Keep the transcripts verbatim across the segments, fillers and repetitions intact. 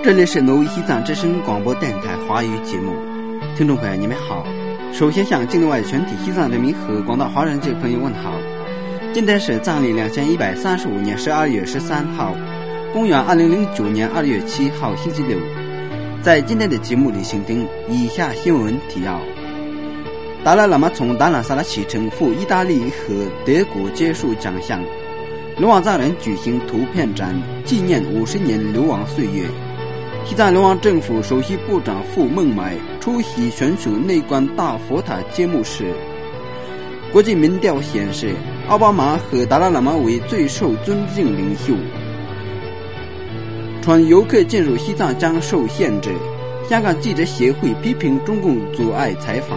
这里是挪威西藏之声广播电台华语节目，听众朋友你们好。首先向境内外全体西藏人民和广大华人界朋友问好。今天是藏历两千一百三十五年十二月十三号，公元二零零九年二月七号星期六。在今天的节目里，请听以下新闻提要：达赖喇嘛从达兰萨拉启程赴意大利和德国接受奖项，流亡藏人举行图片展，纪念五十年流亡岁月。西藏流亡政府首席部长傅孟买出席选手内观大佛塔揭幕式。国际民调显示，奥巴马和达赖喇嘛为最受尊敬领袖。传游客进入西藏将受限制，香港记者协会批评中共阻碍采访。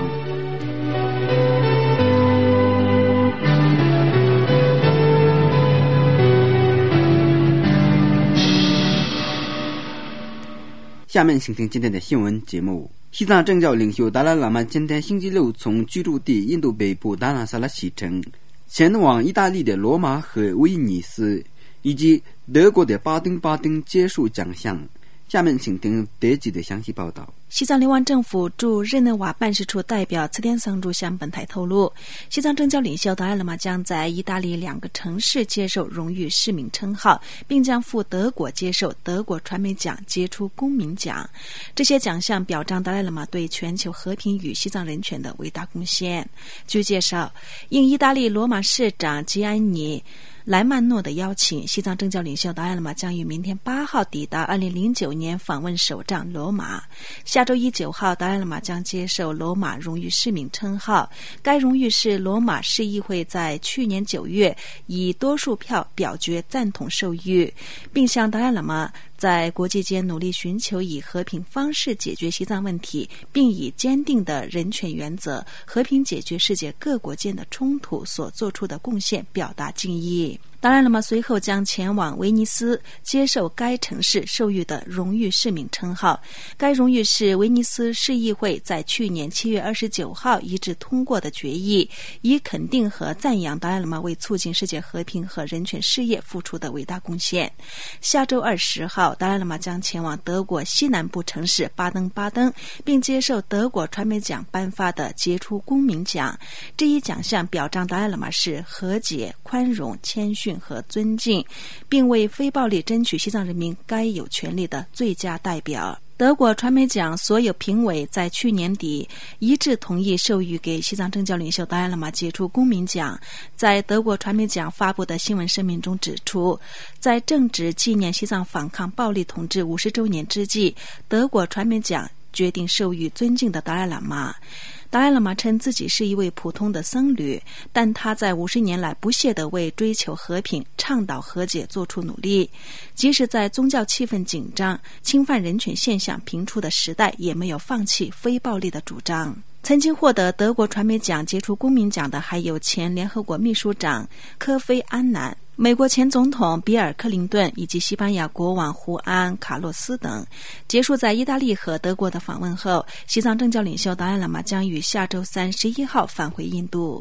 下面请听今天的新闻节目。西藏政教领袖达赖喇嘛今天星期六从居住地印度北部达兰萨拉启程，前往意大利的罗马和威尼斯以及德国的巴登巴登接受奖项。下面请听德籍的详细报道。 西藏流亡政府驻日内瓦办事处代表次天桑珠向本台透露，西藏政教领袖达赖喇嘛将在意大利两个城市接受荣誉市民称号，并将赴德国接受德国传媒奖杰出公民奖。这些奖项表彰达赖喇嘛对全球和平与西藏人权的伟大贡献。据介绍，应意大利罗马市长吉安尼莱曼诺的邀请，西藏政教领袖达赖喇嘛将于明天八号抵达二零零九年访问首仗罗马。下周一九号，达赖喇嘛将接受罗马荣誉市民称号。该荣誉是罗马市议会在去年九月以多数票表决赞同授予，并向达赖喇嘛在国际间努力寻求以和平方式解决西藏问题，并以坚定的人权原则和平解决世界各国间的冲突所做出的贡献表达敬意。达赖喇嘛随后将前往威尼斯接受该城市授予的荣誉市民称号。该荣誉是威尼斯市议会在去年七月二十九号一致通过的决议，以肯定和赞扬达赖喇嘛为促进世界和平和人权事业付出的伟大贡献。下周二十号，达赖喇嘛将前往德国西南部城市巴登巴登，并接受德国传媒奖颁发的杰出公民奖。这一奖项表彰达赖喇嘛是和解、宽容、谦逊和尊敬，并为非暴力争取西藏人民该有权利的最佳代表。德国传媒奖所有评委在去年底一致同意授予给西藏政教领袖达赖喇嘛杰出公民奖。在德国传媒奖发布的新闻声明中指出，在正值纪念西藏反抗暴力统治五十周年之际，德国传媒奖决定授予尊敬的达赖喇嘛。达赖喇嘛称自己是一位普通的僧侣，但他在五十年来不懈地为追求和平、倡导和解做出努力。即使在宗教气氛紧张、侵犯人权现象频出的时代，也没有放弃非暴力的主张。曾经获得德国传媒奖杰出公民奖的还有前联合国秘书长科菲安南、美国前总统比尔·克林顿以及西班牙国王胡安·卡洛斯等。结束在意大利和德国的访问后，西藏政教领袖达赖喇嘛将于下周三十一号返回印度。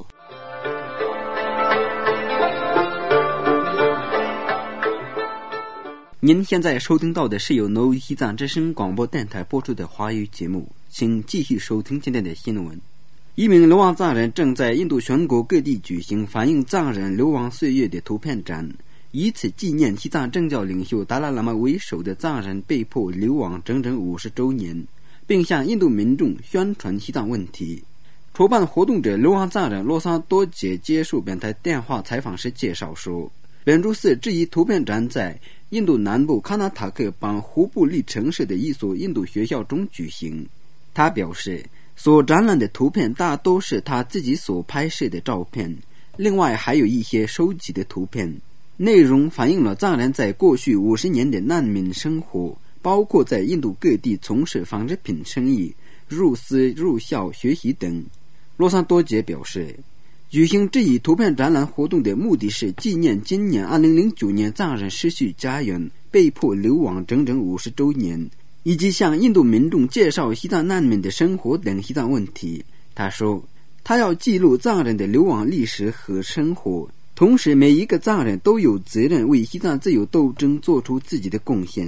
您现在收听到的是由挪威西藏之声广播电台播出的华语节目，请继续收听今天的新闻。一名流亡藏人正在印度全国各地举行反映藏人流亡岁月的图片展，以此纪念西藏政教领袖达赖喇嘛为首的藏人被迫流亡整整五十周年，并向印度民众宣传西藏问题。筹办活动者流亡藏人洛桑多杰接受本台电话采访时介绍说，本周四这一图片展在印度南部卡纳塔克邦胡布利城市的一所印度学校中举行。他表示，所展览的图片大都是他自己所拍摄的照片，另外还有一些收集的图片，内容反映了藏人在过去五十年的难民生活，包括在印度各地从事纺织品生意、入私入校学习等。洛桑多杰表示，举行这一图片展览活动的目的是纪念今年二零零九年藏人失去家园、被迫流亡整整五十周年，以及向印度民众介绍西藏难民的生活等西藏问题。他说，他要记录藏人的流亡历史和生活，同时每一个藏人都有责任为西藏自由斗争做出自己的贡献。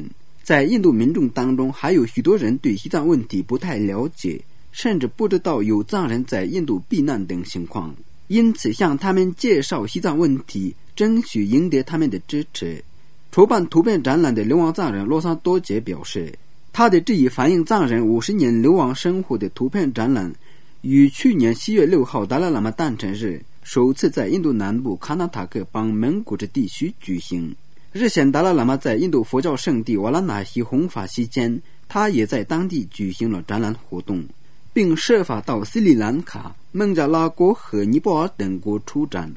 在印度民众当中，还有许多人对西藏问题不太了解，甚至不知道有藏人在印度避难等情况，因此向他们介绍西藏问题，争取赢得他们的支持。筹办图片展览的流亡藏人洛桑多杰表示，他的这一反映藏人五十年流亡生活的图片展览于去年七月六号达赖喇嘛诞辰日首次在印度南部卡纳塔克邦蒙古之地区举行。日前达赖喇嘛在印度佛教圣地瓦拉纳西弘法期间，他也在当地举行了展览活动，并设法到斯里兰卡、孟加拉国和尼泊尔等国出展。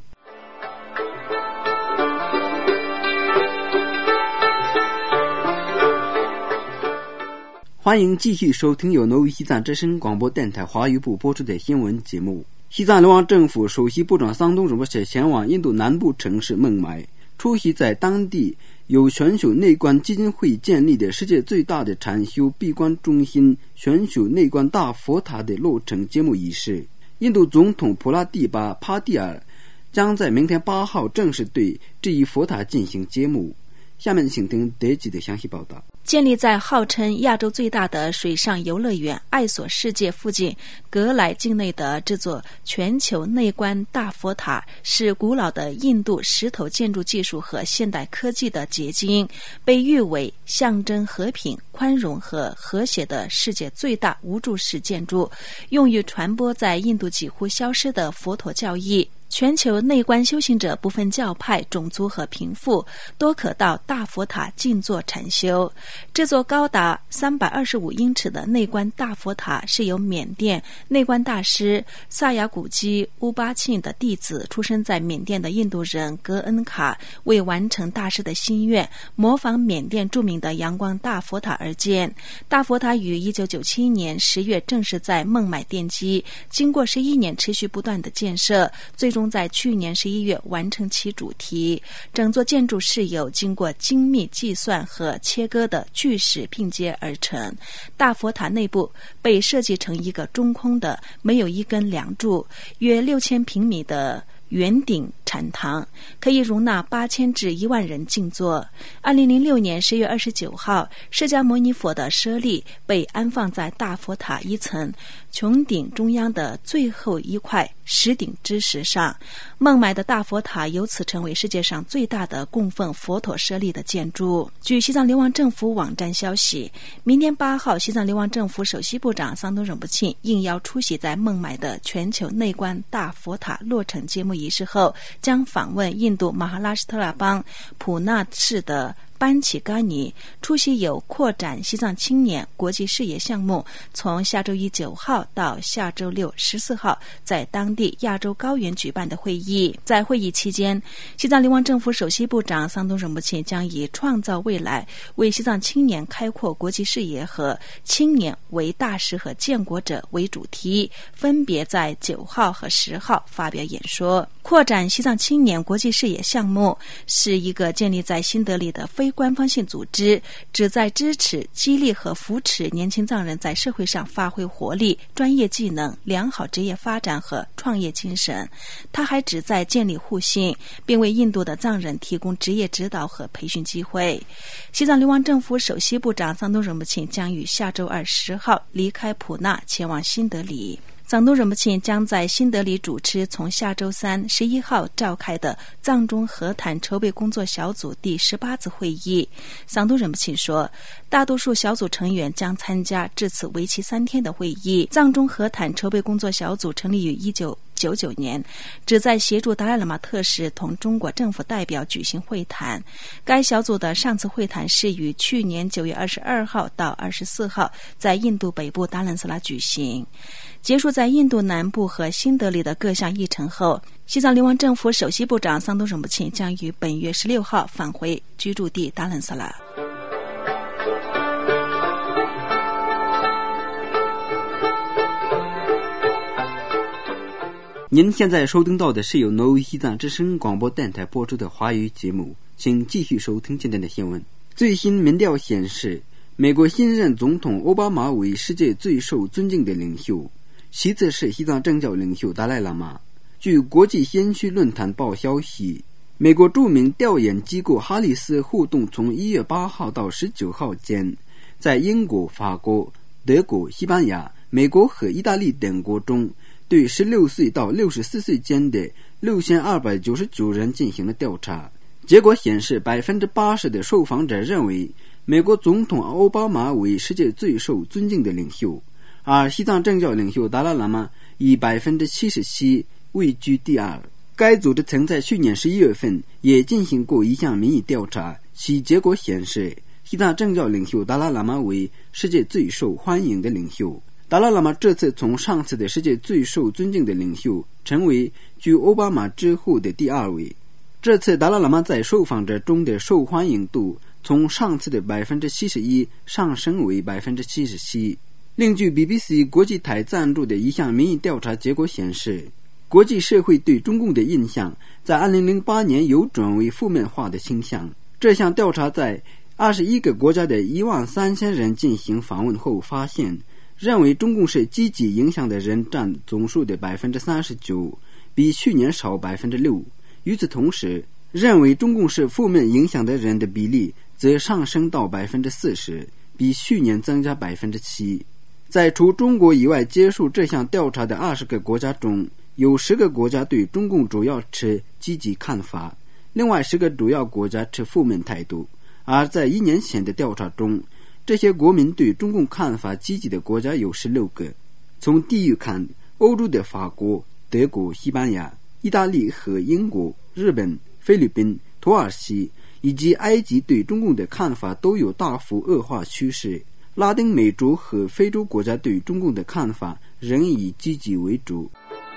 欢迎继续收听由挪威西藏之声广播电台华语部播出的新闻节目。西藏流亡政府首席部长桑东仁波切前往印度南部城市孟买，出席在当地由全球内观基金会建立的世界最大的禅修闭关中心全球内观大佛塔的落成揭幕仪式。印度总统普拉蒂巴·帕蒂尔将在明天八号正式对这一佛塔进行揭幕。下面请听德吉的详细报道。 建立在号称亚洲最大的水上游乐园爱索世界附近格莱境内的这座全球内观大佛塔，是古老的印度石头建筑技术和现代科技的结晶，被誉为象征和平、宽容和和谐的世界最大无柱式建筑，用于传播在印度几乎消失的佛陀教义。全球内观修行者不分教派、种族和贫富，都可到大佛塔静坐禅修。这座高达三百二十五英尺的内观大佛塔是由缅甸内观大师萨雅古基乌巴庆的弟子，出生在缅甸的印度人格恩卡为完成大师的心愿，模仿缅甸著名的阳光大佛塔而建。大佛塔于一九九七年十月正式在孟买奠基，经过十一年持续不断的建设，最终在去年十一月完成其主题。整座建筑是由经过精密计算和切割的巨石拼接而成。大佛塔内部被设计成一个中空的、没有一根梁柱、约六千平米的圆顶禅堂，可以容纳八千至一万人静坐。二零零六年十月二十九号，释迦牟尼佛的舍利被安放在大佛塔一层穹顶中央的最后一块石顶之石上。孟买的大佛塔由此成为世界上最大的供奉佛陀舍利的建筑。据西藏流亡政府网站消息，明天八号，西藏流亡政府首席部长桑东仁波切应邀出席在孟买的全球内观大佛塔落成揭幕仪式后，将访问印度马哈拉施特拉邦普纳市的班奇嘎尼，出席有扩展西藏青年国际视野项目，从下周一九号到下周六十四号在当地亚洲高原举办的会议。在会议期间，西藏流亡政府首席部长桑东仁波切将以创造未来，为西藏青年开阔国际视野和青年为大师和建国者为主题，分别在九号和十号发表演说。扩展西藏青年国际视野项目是一个建立在新德里的非官方性组织，旨在支持、激励和扶持年轻藏人在社会上发挥活力、专业技能、良好职业发展和创业精神。它还旨在建立互信，并为印度的藏人提供职业指导和培训机会。西藏流亡政府首席部长桑东仁波切将于下周二十号离开普纳，前往新德里。桑东仁波切将在新德里主持从下周三十一号召开的藏中和谈筹备工作小组第十八次会议。桑东仁波切说，大多数小组成员将参加这次为期三天的会议。藏中和谈筹备工作小组成立于一九九九年，旨在协助达赖喇嘛特使同中国政府代表举行会谈。该小组的上次会谈是于去年九月二十二号到二十四号在印度北部达兰萨拉举行。结束在印度南部和新德里的各项议程后，西藏流亡政府首席部长桑东仁波切将于本月十六号返回居住地达兰萨拉。 您现在收听到的是由挪威西藏之声广播电台播出的华语节目，请继续收听今天的新闻。最新民调显示，美国新任总统奥巴马为世界最受尊敬的领袖，其次是西藏政教领袖达赖喇嘛。据国际先驱论坛报消息， 美国著名调研机构哈里斯互动从一月八号到十九号间，在英国、法国、德国、西班牙、美国和意大利等国中，对十六岁到六十四岁间的六千二百九十九人进行了调查。结果显示，百分之八十的受访者认为美国总统奥巴马为世界最受尊敬的领袖，而西藏正教领袖达赖喇嘛以百分之七十七位居第二。该组织曾在去年十一月份也进行过一项民意调查，其结果显示，西藏正教领袖达赖喇嘛为世界最受欢迎的领袖。达赖喇嘛这次从上次的世界最受尊敬的领袖成为居奥巴马之后的第二位。这次达赖喇嘛在受访者中的受欢迎度从上次的百分之七十一上升为百分之七十七。另据 B B C 国际台赞助的一项民意调查结果显示，国际社会对中共的印象在二零零八年有转为负面化的倾向。这项调查在二十一个国家的一万三千人进行访问后发现，认为中共是积极影响的人占总数的百分之三十九，比去年少百分之六。与此同时，认为中共是负面影响的人的比例则上升到百分之四十，比去年增加百分之七。在除中国以外接受这项调查的二十个国家中，有十个国家对中共主要持积极看法，另外十个主要国家持负面态度。而在一年前的调查中，这些国民对中共看法积极的国家有十六个。从地域看，欧洲的法国、德国、西班牙、意大利和英国、日本、菲律宾、土耳其以及埃及对中共的看法都有大幅恶化趋势。拉丁美洲和非洲国家对中共的看法仍以积极为主。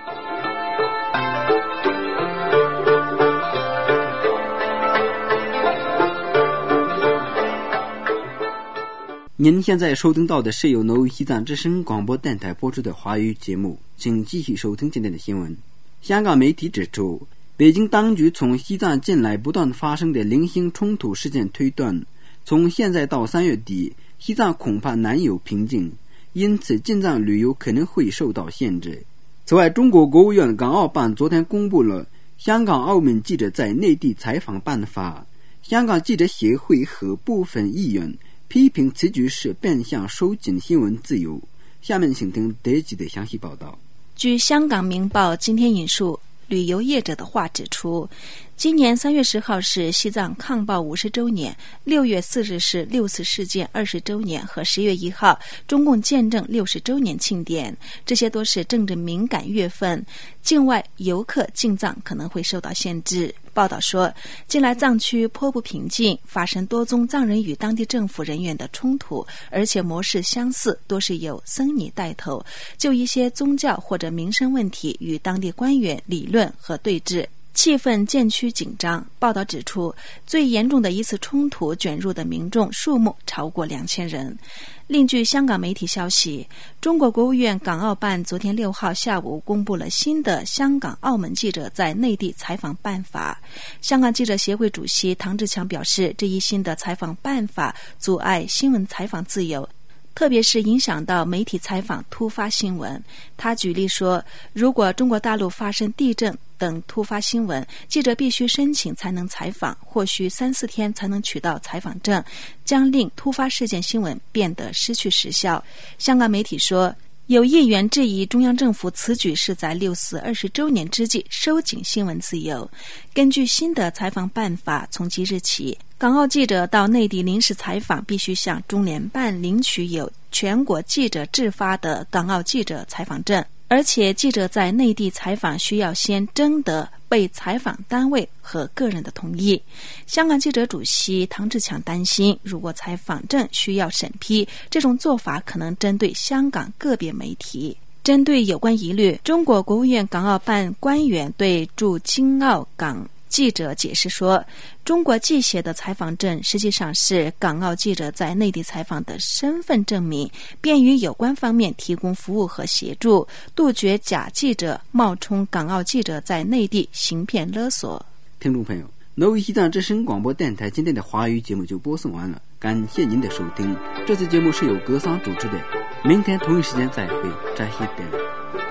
您现在收听到的是由挪威西藏之声广播电台播出的华语节目，请继续收听今天的新闻。香港媒体指出，北京当局从西藏近来不断发生的零星冲突事件推断，从现在到三月底，西藏恐怕难有平静，因此进藏旅游可能会受到限制。此外，中国国务院港澳办昨天公布了香港澳门记者在内地采访办法，香港记者协会和部分议员批评此举是变相收紧新闻自由。下面请听德吉的详细报道。 据香港明报今天引述旅游业者的话指出，今年三月十号是西藏抗暴五十周年，六月四日是六四事件二十周年和十月一号中共建政六十周年庆典，这些都是政治敏感月份，境外游客进藏可能会受到限制。报道说，近来藏区颇不平静，发生多宗藏人与当地政府人员的冲突，而且模式相似，多是由僧尼带头，就一些宗教或者民生问题与当地官员理论和对峙，气氛渐趋紧张。报道指出，最严重的一次冲突卷入的民众数目超过两千人。另据香港媒体消息，中国国务院港澳办昨天六号下午公布了新的香港澳门记者在内地采访办法。香港记者协会主席唐志强表示，这一新的采访办法阻碍新闻采访自由，特别是影响到媒体采访突发新闻。他举例说，如果中国大陆发生地震等突发新闻，记者必须申请才能采访，或需三四天才能取到采访证，将令突发事件新闻变得失去时效。香港媒体说，有议员质疑中央政府此举是在六四二十周年之际收紧新闻自由。根据新的采访办法，从即日起，港澳记者到内地临时采访必须向中联办领取有全国记者制发的港澳记者采访证，而且记者在内地采访需要先征得被采访单位和个人的同意。香港记者主席唐志强担心，如果采访证需要审批，这种做法可能针对香港个别媒体。针对有关疑虑，中国国务院港澳办官员对驻京澳港记者解释说，中国记协的采访证实际上是港澳记者在内地采访的身份证明，便于有关方面提供服务和协助，杜绝假记者冒充港澳记者在内地行骗勒索。 听众朋友，挪威西藏之声广播电台今天的华语节目就播送完了，感谢您的收听。这次节目是由格桑主持的，明天同一时间再会，再见。